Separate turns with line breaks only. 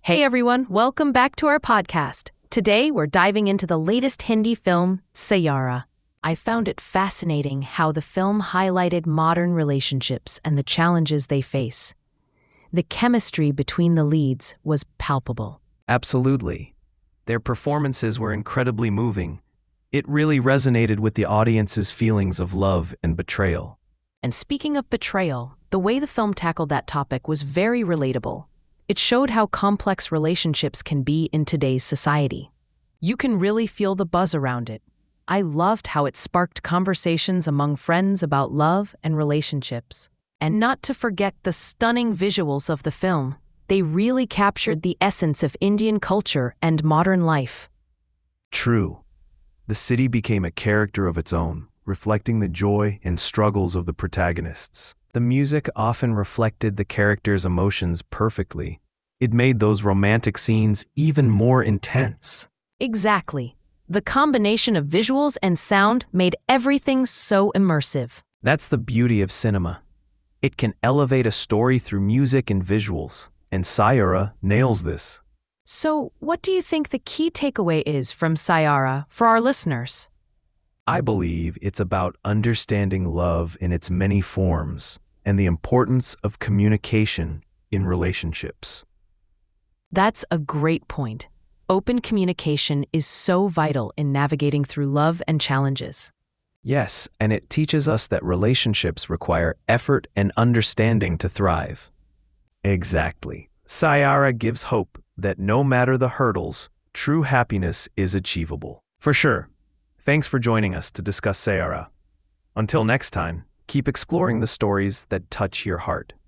Hey everyone, welcome back to our podcast. Today we're diving into the latest Hindi film, Sayara. I found it fascinating how the film highlighted modern relationships and the challenges they face. The chemistry between the leads was palpable.
Absolutely. Their performances were incredibly moving. It really resonated with the audience's feelings of love and betrayal.
And speaking of betrayal, the way the film tackled that topic was very relatable. It showed how complex relationships can be in today's society. You can really feel the buzz around it. I loved how it sparked conversations among friends about love and relationships. And not to forget the stunning visuals of the film. They really captured the essence of Indian culture and modern life.
True. The city became a character of its own, reflecting the joy and struggles of the protagonists. The music often reflected the characters' emotions perfectly. It made those romantic scenes even more intense.
Exactly. The combination of visuals and sound made everything so immersive.
That's the beauty of cinema. It can elevate a story through music and visuals, and Sayara nails this.
So, what do you think the key takeaway is from Sayara for our listeners?
I believe it's about understanding love in its many forms and the importance of communication in relationships.
That's a great point. Open communication is so vital in navigating through love and challenges.
Yes, and it teaches us that relationships require effort and understanding to thrive. Exactly. Sayara gives hope that no matter the hurdles, true happiness is achievable. For sure. Thanks for joining us to discuss Sayara. Until next time, keep exploring the stories that touch your heart.